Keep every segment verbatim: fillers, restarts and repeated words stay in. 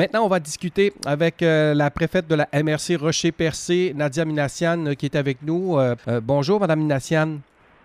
Maintenant, on va discuter avec euh, la préfète de la M R C Rocher-Percé, Nadia Minassian, euh, qui est avec nous. Euh, euh, bonjour, Madame Minassian.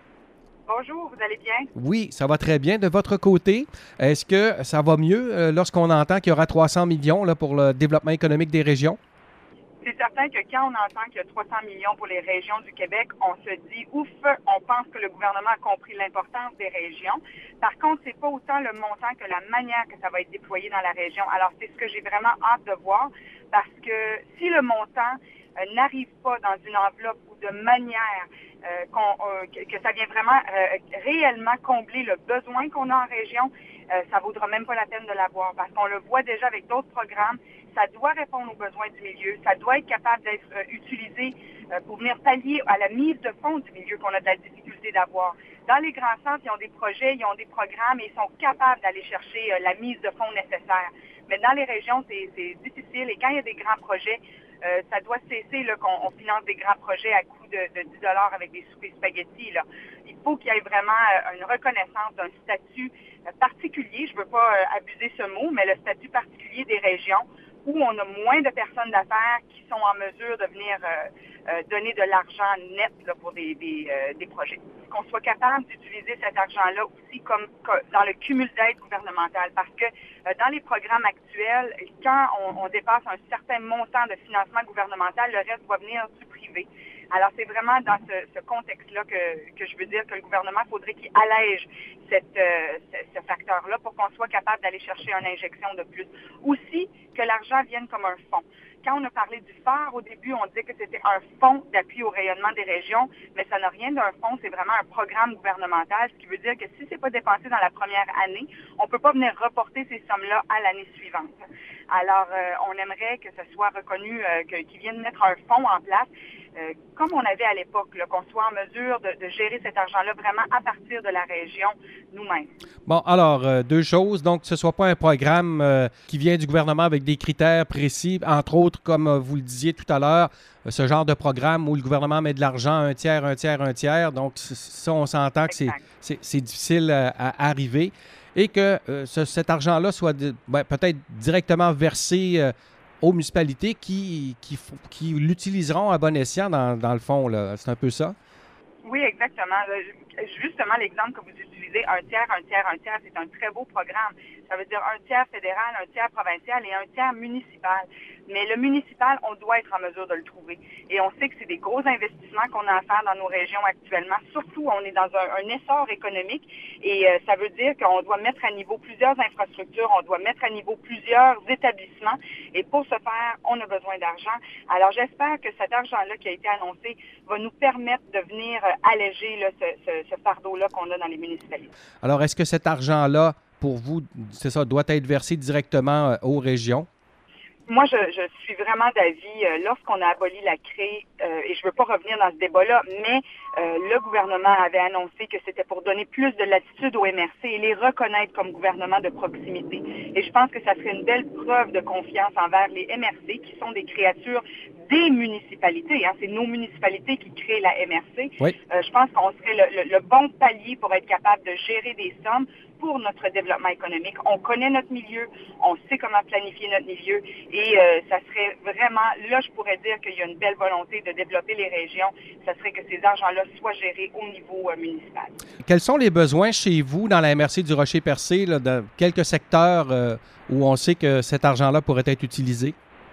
Bonjour, vous allez bien? Oui, ça va très bien. De votre côté, est-ce que ça va mieux euh, lorsqu'on entend qu'il y aura trois cents millions là, pour le développement économique des régions? C'est certain que quand on entend qu'il y a trois cents millions pour les régions du Québec, on se dit ouf, on pense que le gouvernement a compris l'importance des régions. Par contre, c'est pas autant le montant que la manière que ça va être déployé dans la région. Alors, c'est ce que j'ai vraiment hâte de voir, parce que si le montant euh, n'arrive pas dans une enveloppe ou de manière euh, qu'on, euh, que, que ça vient vraiment euh, réellement combler le besoin qu'on a en région, euh, ça vaudra même pas la peine de l'avoir, parce qu'on le voit déjà avec d'autres programmes. Ça doit répondre aux besoins du milieu, ça doit être capable d'être euh, utilisé euh, pour venir pallier à la mise de fonds du milieu qu'on a de la difficulté d'avoir. Dans les grands centres, ils ont des projets, ils ont des programmes et ils sont capables d'aller chercher euh, la mise de fonds nécessaire. Mais dans les régions, c'est, c'est difficile, et quand il y a des grands projets, euh, ça doit cesser là, qu'on on finance des grands projets à coût de, de dix dollars avec des soupers spaghettis. Là. Il faut qu'il y ait vraiment euh, une reconnaissance d'un statut euh, particulier, je ne veux pas euh, abuser ce mot, mais le statut particulier des régions, où on a moins de personnes d'affaires qui sont en mesure de venir euh, euh, donner de l'argent net là, pour des, des, euh, des projets. Qu'on soit capable d'utiliser cet argent-là aussi comme, comme dans le cumul d'aide gouvernementale, parce que euh, dans les programmes actuels, quand on, on dépasse un certain montant de financement gouvernemental, le reste doit venir du privé. Alors, c'est vraiment dans ce, ce contexte-là que, que je veux dire que le gouvernement faudrait qu'il allège cette, euh, ce, ce facteur-là pour qu'on soit capable d'aller chercher une injection de plus. Aussi, que l'argent vienne comme un fonds. Quand on a parlé du phare, au début, on disait que c'était un fonds d'appui au rayonnement des régions, mais ça n'a rien d'un fonds, c'est vraiment un programme gouvernemental, ce qui veut dire que si c'est pas dépensé dans la première année, on peut pas venir reporter ces sommes-là à l'année suivante. Alors, euh, on aimerait que ce soit reconnu, euh, que, qu'ils viennent mettre un fonds en place, euh, comme on avait à l'époque, là, qu'on soit en mesure de, de gérer cet argent-là vraiment à partir de la région nous-mêmes. Bon, alors, euh, deux choses. Donc, que ce ne soit pas un programme euh, qui vient du gouvernement avec des critères précis, entre autres, comme euh, vous le disiez tout à l'heure, euh, ce genre de programme où le gouvernement met de l'argent, un tiers, un tiers, un tiers. Donc, ça, on s'entend que c'est, c'est, c'est difficile à, à arriver. Et que euh, ce, cet argent-là soit de, ben, peut-être directement versé euh, aux municipalités qui, qui, qui l'utiliseront à bon escient dans, dans le fond, là. C'est un peu ça? Oui, exactement. Justement, l'exemple que vous utilisez, un tiers, un tiers, un tiers, c'est un très beau programme. Ça veut dire un tiers fédéral, un tiers provincial et un tiers municipal. Mais le municipal, on doit être en mesure de le trouver. Et on sait que c'est des gros investissements qu'on a à faire dans nos régions actuellement. Surtout, on est dans un, un essor économique et euh, ça veut dire qu'on doit mettre à niveau plusieurs infrastructures, on doit mettre à niveau plusieurs établissements. Et pour ce faire, on a besoin d'argent. Alors, j'espère que cet argent-là qui a été annoncé va nous permettre de venir euh, alléger là, ce, ce, ce fardeau-là qu'on a dans les municipalités. Alors, est-ce que cet argent-là, pour vous, c'est ça, doit être versé directement euh, aux régions? Moi, je, je suis vraiment d'avis, euh, lorsqu'on a aboli la C R E, euh, et je ne veux pas revenir dans ce débat-là, mais euh, le gouvernement avait annoncé que c'était pour donner plus de latitude aux M R C et les reconnaître comme gouvernement de proximité. Et je pense que ça serait une belle preuve de confiance envers les M R C, qui sont des créatures des municipalités. Hein. C'est nos municipalités qui créent la M R C. Oui. Euh, je pense qu'on serait le, le, le bon palier pour être capable de gérer des sommes pour notre développement économique. On connaît notre milieu, on sait comment planifier notre milieu et euh, ça serait vraiment, là je pourrais dire qu'il y a une belle volonté de développer les régions, ça serait que ces argents-là soient gérés au niveau euh, municipal. Quels sont les besoins chez vous dans la M R C du Rocher-Percé, là, dans quelques secteurs euh, où on sait que cet argent-là pourrait être utilisé?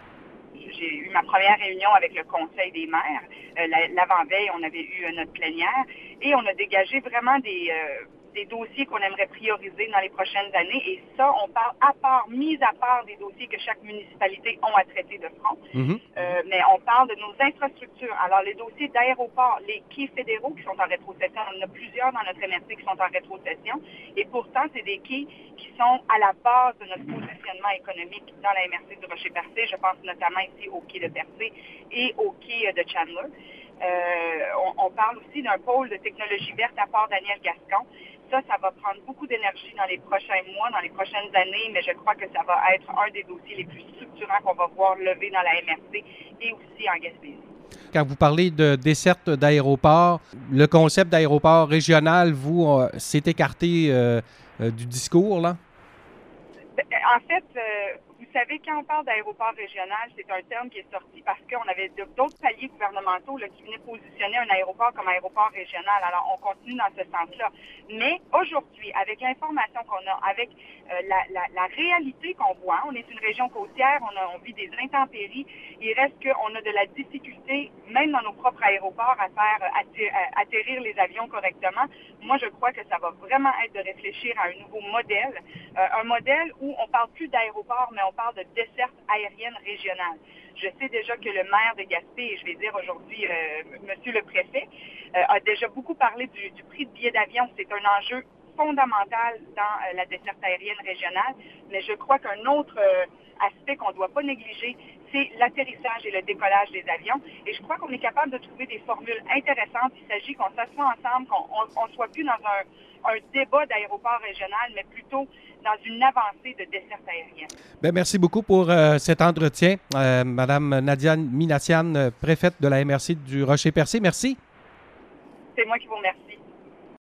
J'ai eu ma première réunion avec le Conseil des maires. Euh, l'avant-veille, on avait eu euh, notre plénière et on a dégagé vraiment des... Euh, des dossiers qu'on aimerait prioriser dans les prochaines années. Et ça, on parle à part, mis à part des dossiers que chaque municipalité ont à traiter de front. Mm-hmm. Euh, mais on parle de nos infrastructures. Alors, les dossiers d'aéroport, les quais fédéraux qui sont en rétrocession, on en a plusieurs dans notre M R C qui sont en rétrocession. Et pourtant, c'est des quais qui sont à la base de notre positionnement économique dans la M R C du Rocher-Percé. Je pense notamment ici au quai de Percé et au quai de Chandler. Euh, on, on parle aussi d'un pôle de technologie verte à Port-Daniel-Gascon. Ça, ça va prendre beaucoup d'énergie dans les prochains mois, dans les prochaines années, mais je crois que ça va être un des dossiers les plus structurants qu'on va voir lever dans la M R C et aussi en Gaspésie. Quand vous parlez de desserte d'aéroport, le concept d'aéroport régional, vous, euh, s'est écarté euh, euh, du discours, là? En fait, euh, vous savez, quand on parle d'aéroport régional, c'est un terme qui est sorti parce qu'on avait d'autres paliers gouvernementaux là, qui venaient positionner un aéroport comme aéroport régional. Alors, on continue dans ce sens-là. Mais aujourd'hui, avec l'information qu'on a, avec euh, la, la, la réalité qu'on voit, on est une région côtière, on, a, on vit des intempéries, il reste qu'on a de la difficulté, même dans nos propres aéroports, à faire atterrir, atterrir les avions correctement. Moi, je crois que ça va vraiment être de réfléchir à un nouveau modèle, euh, un modèle où on parle plus d'aéroport, mais on parle de desserte aérienne régionale. Je sais déjà que le maire de Gaspé, et je vais dire aujourd'hui euh, Monsieur le préfet, euh, a déjà beaucoup parlé du, du prix de billets d'avion. C'est un enjeu fondamental dans euh, la desserte aérienne régionale, mais je crois qu'un autre euh, aspect qu'on ne doit pas négliger, c'est l'atterrissage et le décollage des avions. Et je crois qu'on est capable de trouver des formules intéressantes. Il s'agit qu'on s'assoie ensemble, qu'on ne soit plus dans un, un débat d'aéroport régional, mais plutôt dans une avancée de desserte aérienne. Bien, merci beaucoup pour euh, cet entretien. Euh, Madame Nadia Minassian, préfète de la M R C du Rocher-Percé. Merci. C'est moi qui vous remercie.